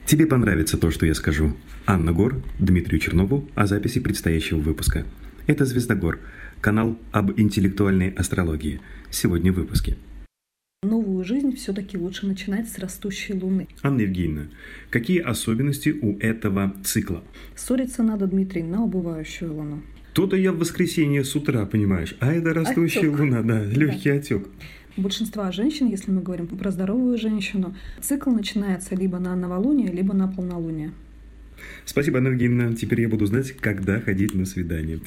Тебе понравится то, что я скажу. Анна Гор, Дмитрию Чернову о записи предстоящего выпуска. Это «Звездогор», канал об интеллектуальной астрологии. Сегодня в выпуске. Новую жизнь все-таки лучше начинать с растущей Луны. Анна Евгеньевна, какие особенности у этого цикла? Ссориться надо, Дмитрий, на убывающую Луну. То-то я в воскресенье с утра, понимаешь, а это растущая Отек. Луна, да, легкий отек. У большинства женщин, если мы говорим про здоровую женщину, цикл начинается либо на новолуние, либо на полнолуние. Спасибо, Анна Евгеньевна. Теперь я буду знать, когда ходить на свидание.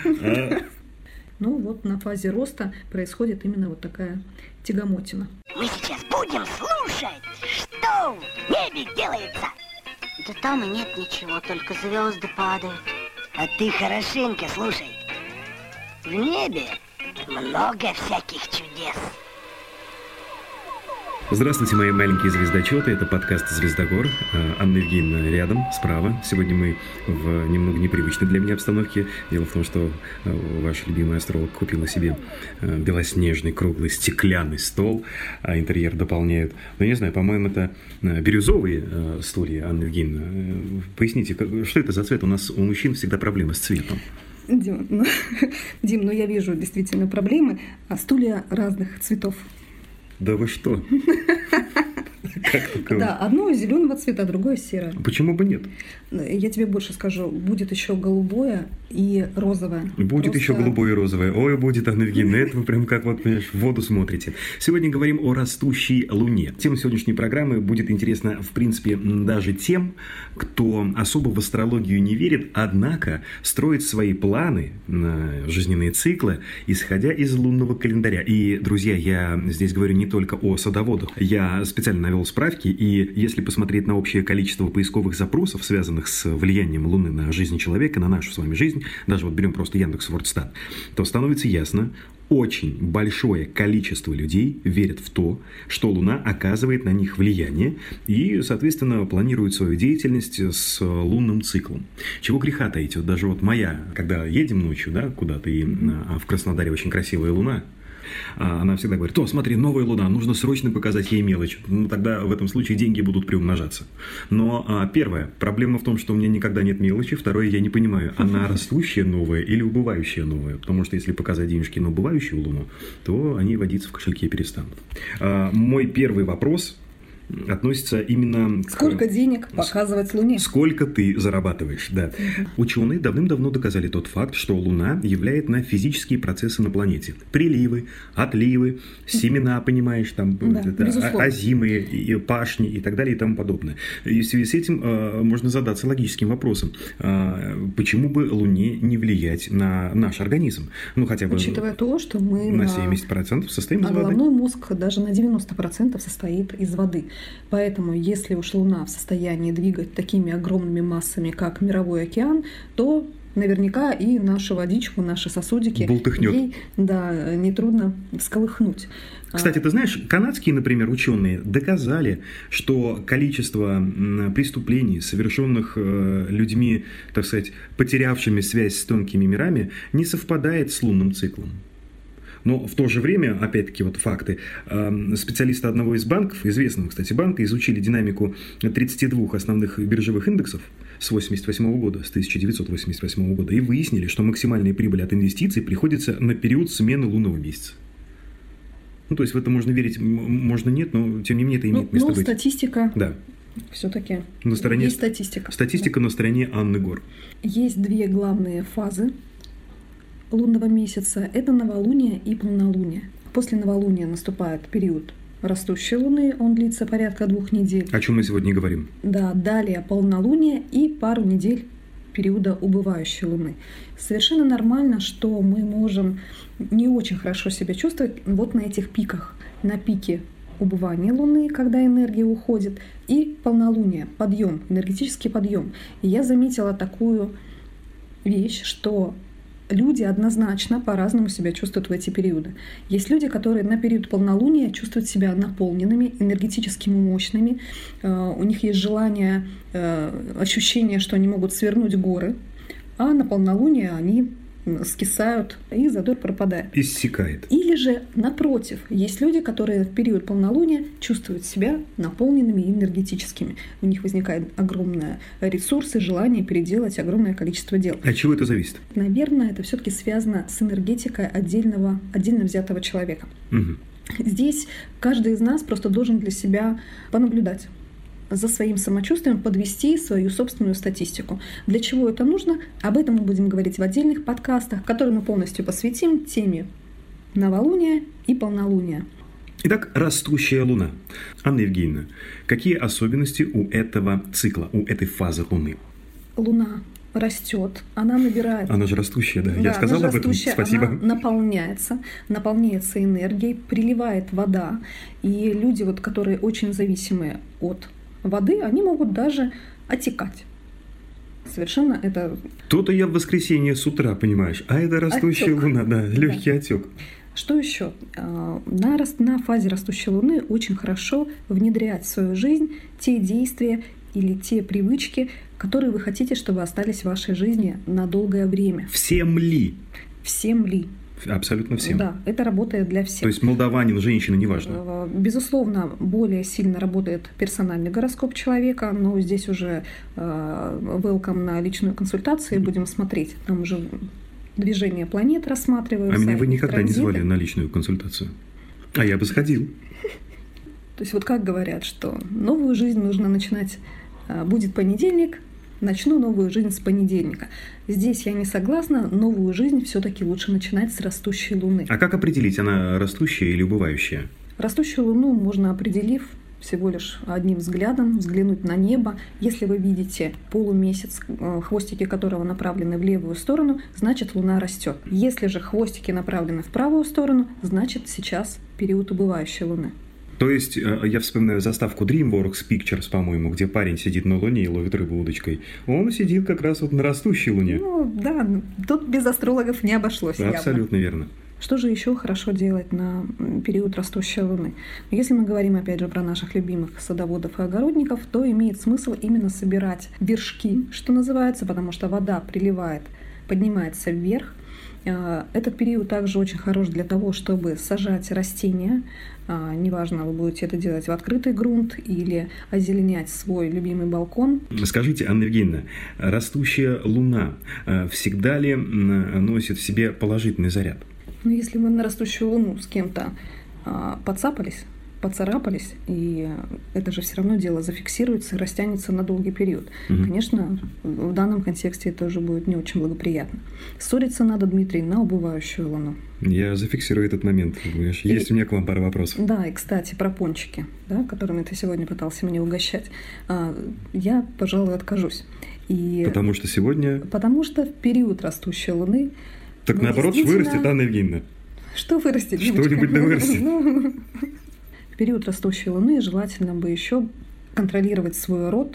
Ну вот на фазе роста происходит именно вот такая тягомотина. Мы сейчас будем слушать, что в небе делается. Да там и нет ничего, только звезды падают. А ты хорошенько слушай. В небе много всяких чудес. Здравствуйте, мои маленькие звездочеты. Это подкаст «Звездогор». Анна Евгеньевна рядом, справа. Сегодня мы в немного непривычной для меня обстановке. Дело в том, что ваш любимый астролог купила себе белоснежный, круглый, стеклянный стол, а интерьер дополняют. Ну, не знаю, по-моему, это бирюзовые стулья, Анна Евгеньевна. Поясните, что это за цвет? У нас у мужчин всегда проблемы с цветом. Дим, я вижу действительно проблемы, а стулья разных цветов. Да вы что? Да, одно зеленого цвета, другое серое. Почему бы нет? Я тебе больше скажу, будет еще голубое и розовое. Будет еще голубое и розовое. Ой, будет, Анна Евгеньевна, это вы прям как вот, понимаешь, в воду смотрите. Сегодня говорим о растущей Луне. Тема сегодняшней программы будет интересна, в принципе, даже тем, кто особо в астрологию не верит, однако строит свои планы на жизненные циклы, исходя из лунного календаря. И, друзья, я здесь говорю не только о садоводах. Я специально навел справки, и если посмотреть на общее количество поисковых запросов, связанных с влиянием Луны на жизнь человека, на нашу с вами жизнь, даже вот берем просто Яндекс.Вордстат, то становится ясно, очень большое количество людей верят в то, что Луна оказывает на них влияние и, соответственно, планирует свою деятельность с лунным циклом. Чего греха таить? Вот даже вот моя, когда едем ночью, да, куда-то, и в Краснодаре очень красивая Луна, она всегда говорит: о, смотри, новая Луна, нужно срочно показать ей мелочь. Ну, тогда в этом случае деньги будут приумножаться. Но первое, проблема в том, что у меня никогда нет мелочи. Второе, я не понимаю, она растущая новая или убывающая новая. Потому что если показать денежки на убывающую Луну, то они водиться в кошельке перестанут. Мой первый вопрос относится именно к... Сколько денег показывать Луне? Сколько ты зарабатываешь, да. Ученые давным-давно доказали тот факт, что Луна влияет на физические процессы на планете. Приливы, отливы, семена, понимаешь, там, озимые, и пашни и так далее и тому подобное. И в связи с этим можно задаться логическим вопросом. Почему бы Луне не влиять на наш организм? Ну, хотя бы... Учитывая то, что мы на 70% состоим из воды. Головной мозг даже на 90% состоит из воды. Поэтому, если уж Луна в состоянии двигать такими огромными массами, как мировой океан, то наверняка и нашу водичку, наши сосудики ей, нетрудно всколыхнуть. Кстати, ты знаешь, канадские, например, ученые доказали, что количество преступлений, совершенных людьми, так сказать, потерявшими связь с тонкими мирами, не совпадает с лунным циклом. Но в то же время, опять-таки, вот факты, специалисты одного из банков, известного, кстати, банка, изучили динамику 32 основных биржевых индексов с 1988 года и выяснили, что максимальная прибыль от инвестиций приходится на период смены лунного месяца. Ну, то есть в это можно верить, можно нет, но тем не менее это имеет место быть. Статистика. Да. Все-таки есть статистика. Статистика на стороне Анны Гор. Есть две главные фазы лунного месяца – это новолуние и полнолуние. После новолуния наступает период растущей Луны, он длится порядка 2 недель. О чем мы сегодня говорим? Да, далее полнолуние и пару недель периода убывающей Луны. Совершенно нормально, что мы можем не очень хорошо себя чувствовать вот на этих пиках. На пике убывания Луны, когда энергия уходит, и полнолуние, подъем, энергетический подъем. И я заметила такую вещь, что люди однозначно по-разному себя чувствуют в эти периоды. Есть люди, которые на период полнолуния чувствуют себя наполненными, энергетически мощными. У них есть желание, ощущение, что они могут свернуть горы. А на полнолуние они скисают, и задор пропадает. Иссякает. Или же, напротив, есть люди, которые в период полнолуния чувствуют себя наполненными и энергетическими. У них возникают огромные ресурсы, желание переделать огромное количество дел. От чего это зависит? Наверное, это все-таки связано с энергетикой отдельно взятого человека. Угу. Здесь каждый из нас просто должен для себя понаблюдать за своим самочувствием, подвести свою собственную статистику. Для чего это нужно? Об этом мы будем говорить в отдельных подкастах, которые мы полностью посвятим теме новолуния и полнолуния. Итак, растущая Луна. Анна Евгеньевна, какие особенности у этого цикла, у этой фазы Луны? Луна растет, она набирает. Она же растущая, да? Я сказал об этом. Спасибо. Она наполняется энергией, приливает вода. И люди, которые очень зависимые от воды, они могут даже отекать. Совершенно это... То-то я в воскресенье с утра, понимаешь, а это растущая отек. Луна, да, легкий отек. Что еще? На фазе растущей Луны очень хорошо внедрять в свою жизнь те действия или те привычки, которые вы хотите, чтобы остались в вашей жизни на долгое время. Всем ли? Всем ли? Абсолютно всем. Да, это работает для всех. То есть молдаванин, женщина, неважно. Безусловно, более сильно работает персональный гороскоп человека, но здесь уже welcome на личную консультацию, будем смотреть. Там уже движение планет рассматриваются. А меня вы никогда транзиты. Не звали на личную консультацию. А я бы сходил. То есть как говорят, что новую жизнь нужно начинать, будет понедельник, начну новую жизнь с понедельника. Здесь я не согласна, новую жизнь все-таки лучше начинать с растущей Луны. А как определить, она растущая или убывающая? Растущую Луну можно, определив всего лишь одним взглядом, взглянуть на небо. Если вы видите полумесяц, хвостики которого направлены в левую сторону, значит Луна растет. Если же хвостики направлены в правую сторону, значит сейчас период убывающей Луны. То есть, я вспоминаю заставку DreamWorks Pictures, по-моему, где парень сидит на Луне и ловит рыбу удочкой. Он сидит как раз на растущей Луне. Да, тут без астрологов не обошлось. Абсолютно верно. Что же еще хорошо делать на период растущей Луны? Если мы говорим, опять же, про наших любимых садоводов и огородников, то имеет смысл именно собирать вершки, что называется, потому что вода приливает, поднимается вверх. Этот период также очень хорош для того, чтобы сажать растения. Неважно, вы будете это делать в открытый грунт или озеленять свой любимый балкон. Скажите, Анна Евгеньевна, растущая Луна всегда ли носит в себе положительный заряд? Если вы на растущую Луну с кем-то поцарапались, и это же все равно дело зафиксируется и растянется на долгий период. Угу. Конечно, в данном контексте это уже будет не очень благоприятно. Ссориться надо, Дмитрий, на убывающую Луну. Я зафиксирую этот момент. Есть у меня к вам пара вопросов. Да, и, кстати, про пончики, да, которыми ты сегодня пытался меня угощать. Я, пожалуй, откажусь. Потому что сегодня... Потому что в период растущей Луны... Так наоборот, вырастет, Анна Евгеньевна. Что вырастет? Что-нибудь да вырастет. В период растущей Луны желательно бы еще контролировать свой рот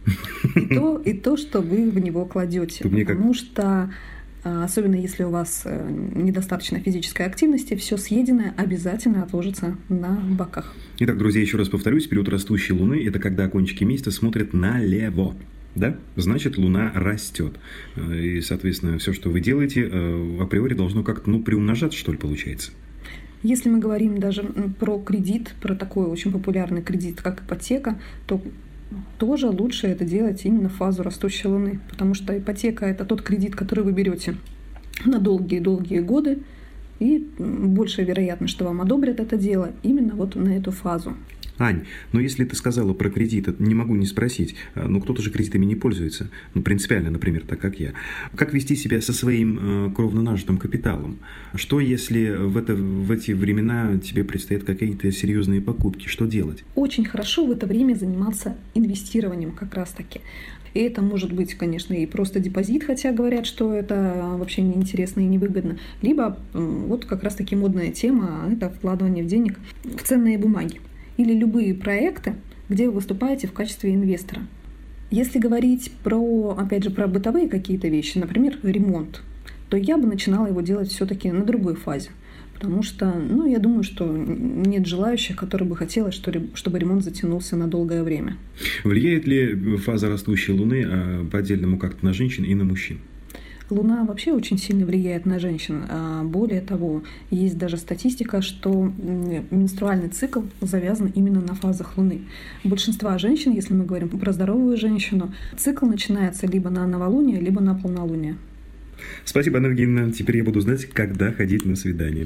и то, что вы в него кладете. Потому что, особенно если у вас недостаточно физической активности, все съеденное обязательно отложится на боках. Итак, друзья, еще раз повторюсь, период растущей Луны – это когда кончики месяца смотрят налево. Да? Значит, Луна растет. И, соответственно, все, что вы делаете, априори должно как-то приумножаться, что ли, получается? Если мы говорим даже про кредит, про такой очень популярный кредит, как ипотека, то тоже лучше это делать именно в фазу растущей Луны. Потому что ипотека – это тот кредит, который вы берете на долгие-долгие годы, и большая вероятность, что вам одобрят это дело именно на эту фазу. Ань, но если ты сказала про кредит, не могу не спросить, кто-то же кредитами не пользуется, принципиально, например, так как я. Как вести себя со своим кровно нажитым капиталом? Что, если в эти времена тебе предстоят какие-то серьезные покупки? Что делать? Очень хорошо в это время заниматься инвестированием как раз-таки. И это может быть, конечно, и просто депозит, хотя говорят, что это вообще неинтересно и невыгодно. Либо как раз-таки модная тема – это вкладывание в денег в ценные бумаги. Или любые проекты, где вы выступаете в качестве инвестора. Если говорить про бытовые какие-то вещи, например, ремонт, то я бы начинала его делать все-таки на другой фазе. Потому что, я думаю, что нет желающих, которые бы хотели, чтобы ремонт затянулся на долгое время. Влияет ли фаза растущей Луны по-отдельному как-то на женщин и на мужчин? Луна вообще очень сильно влияет на женщин. Более того, есть даже статистика, что менструальный цикл завязан именно на фазах Луны. У большинства женщин, если мы говорим про здоровую женщину, цикл начинается либо на новолуние, либо на полнолуние. Спасибо, Анна Евгеньевна. Теперь я буду знать, когда ходить на свидание.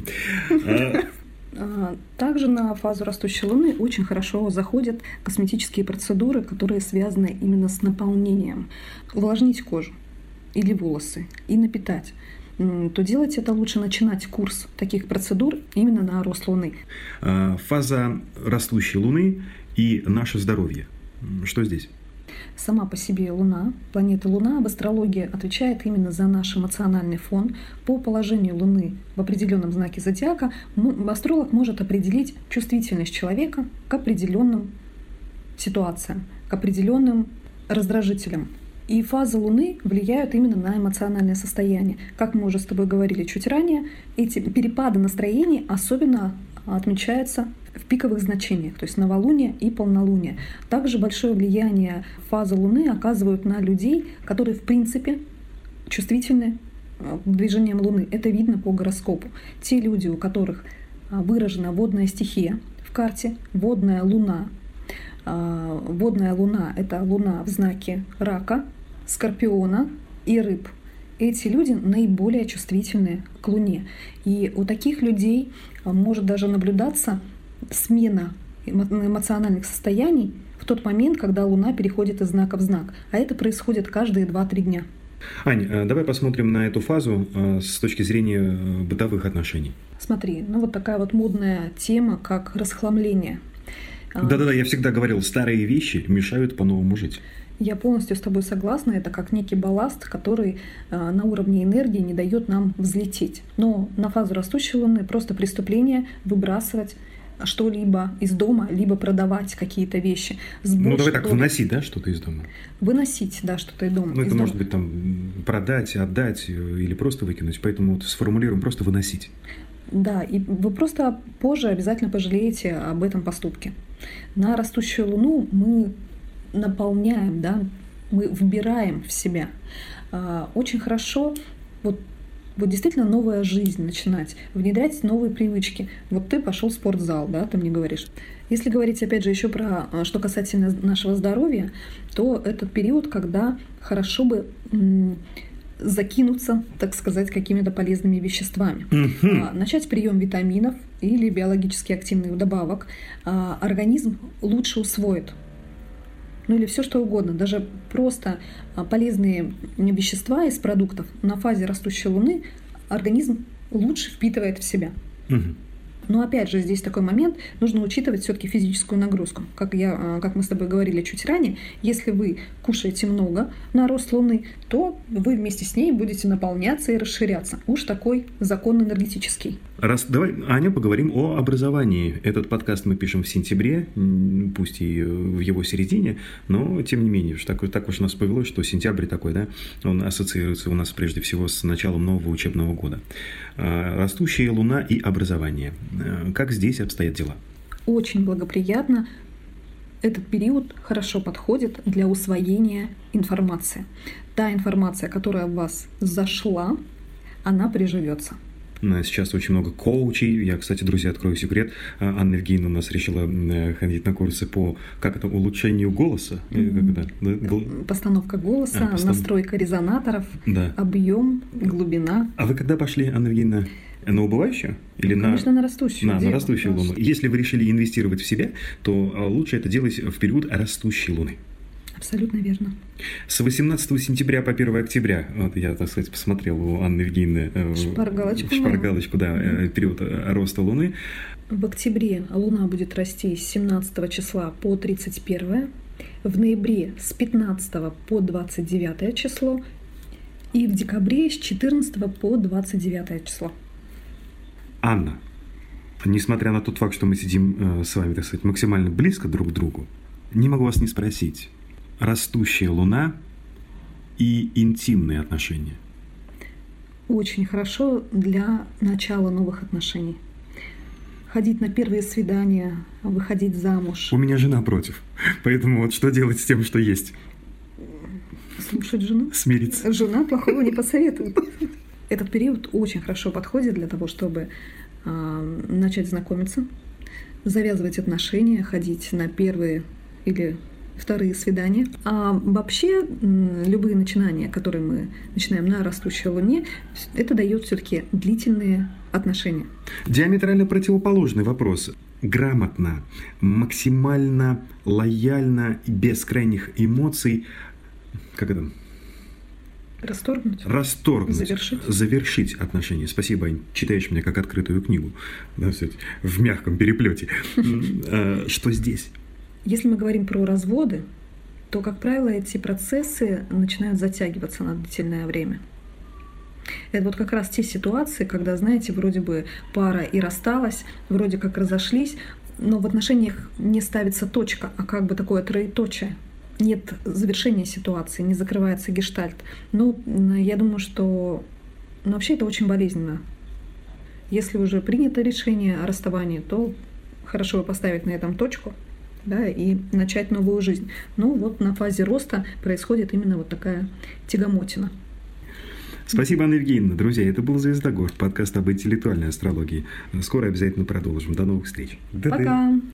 Также на фазу растущей Луны очень хорошо заходят косметические процедуры, которые связаны именно с наполнением. Увлажнить кожу или волосы и напитать, то делать это лучше начинать курс таких процедур именно на рост Луны. Фаза растущей Луны и наше здоровье. Что здесь? Сама по себе Луна, планета Луна в астрологии отвечает именно за наш эмоциональный фон. По положению Луны в определенном знаке зодиака астролог может определить чувствительность человека к определенным ситуациям, к определенным раздражителям. И фазы Луны влияют именно на эмоциональное состояние. Как мы уже с тобой говорили чуть ранее, эти перепады настроений особенно отмечаются в пиковых значениях, то есть новолуние и полнолуние. Также большое влияние фазы Луны оказывают на людей, которые в принципе чувствительны к движениям Луны. Это видно по гороскопу. Те люди, у которых выражена водная стихия в карте, водная Луна. Водная Луна — это Луна в знаке Рака, Скорпиона и Рыб. Эти люди наиболее чувствительны к Луне. И у таких людей может даже наблюдаться смена эмоциональных состояний в тот момент, когда Луна переходит из знака в знак. А это происходит каждые 2-3 дня. Ань, давай посмотрим на эту фазу с точки зрения бытовых отношений. Смотри, вот такая вот модная тема, как расхламление. Да-да-да, я всегда говорил, старые вещи мешают по-новому жить. Я полностью с тобой согласна. Это как некий балласт, который на уровне энергии не дает нам взлететь. Но на фазу растущей Луны просто преступление выбрасывать что-либо из дома, либо продавать какие-то вещи. Давай так, выносить, да, что-то из дома? Выносить, да, что-то из дома. Это может быть там продать, отдать или просто выкинуть. Поэтому сформулируем просто выносить. Да, и вы просто позже обязательно пожалеете об этом поступке. На растущую Луну мы наполняем, да, мы вбираем в себя. Очень хорошо вот действительно новая жизнь начинать, внедрять новые привычки. Вот ты пошел в спортзал, да, ты мне говоришь. Если говорить, опять же, еще про что касательно нашего здоровья, то этот период, когда хорошо бы закинуться, так сказать, какими-то полезными веществами. Начать прием витаминов или биологически активных добавок. Организм лучше усвоит. Или все что угодно, даже просто полезные вещества из продуктов на фазе растущей Луны организм лучше впитывает в себя. Но опять же, здесь такой момент, нужно учитывать все-таки физическую нагрузку. Как мы с тобой говорили чуть ранее, если вы кушаете много на рост Луны, то вы вместе с ней будете наполняться и расширяться. Уж такой закон энергетический. Давай, Аня, поговорим о образовании. Этот подкаст мы пишем в сентябре, пусть и в его середине, но тем не менее, так уж у нас повелось, что сентябрь такой, да, он ассоциируется у нас прежде всего с началом нового учебного года. Растущая Луна и образование. Как здесь обстоят дела? Очень благоприятно. Этот период хорошо подходит для усвоения информации. Та информация, которая в вас зашла, она приживется. Сейчас очень много коучей. Я, кстати, друзья, открою секрет. Анна Евгеньевна у нас решила ходить на курсы по улучшению голоса. Постановка голоса, настройка резонаторов, да. Объем, глубина. А вы когда пошли, Анна Евгеньевна? На убывающую? Или конечно, на растущую. На растущую Луну. Если вы решили инвестировать в себя, то лучше это делать в период растущей Луны. Абсолютно верно. С 18 сентября по 1 октября, вот я, так сказать, посмотрел у Анны Евгеньевны шпаргалочку, да, период роста Луны. В октябре Луна будет расти с 17 числа по 31, в ноябре с 15 по 29 число и в декабре с 14 по 29 число. Анна, несмотря на тот факт, что мы сидим с вами, так сказать, максимально близко друг к другу, не могу вас не спросить. Растущая Луна и интимные отношения. Очень хорошо для начала новых отношений. Ходить на первые свидания, выходить замуж. У меня жена против. Поэтому вот что делать с тем, что есть? Слушать жену. Смириться. Жена плохого не посоветует. Этот период очень хорошо подходит для того, чтобы начать знакомиться, завязывать отношения, ходить на первые или вторые свидания. А вообще любые начинания, которые мы начинаем на растущей луне, это дает все-таки длительные отношения. Диаметрально противоположный вопрос. Грамотно, максимально лояльно, без крайних эмоций. Как это? Расторгнуть. Завершить отношения. Спасибо, Ань. Читаешь меня как открытую книгу. Да, в мягком переплете. Что здесь? Если мы говорим про разводы, то, как правило, эти процессы начинают затягиваться на длительное время. Это вот как раз те ситуации, когда, знаете, вроде бы пара и рассталась, вроде как разошлись, но в отношениях не ставится точка, а как бы такое троеточие. Нет завершения ситуации, не закрывается гештальт. Ну, я думаю, что вообще это очень болезненно. Если уже принято решение о расставании, то хорошо бы поставить на этом точку, да, и начать новую жизнь. Ну вот на фазе роста происходит именно вот такая тягомотина. Спасибо, Анна Евгеньевна. Друзья, это был «Звездогорск», подкаст об интеллектуальной астрологии. Скоро обязательно продолжим. До новых встреч. Пока!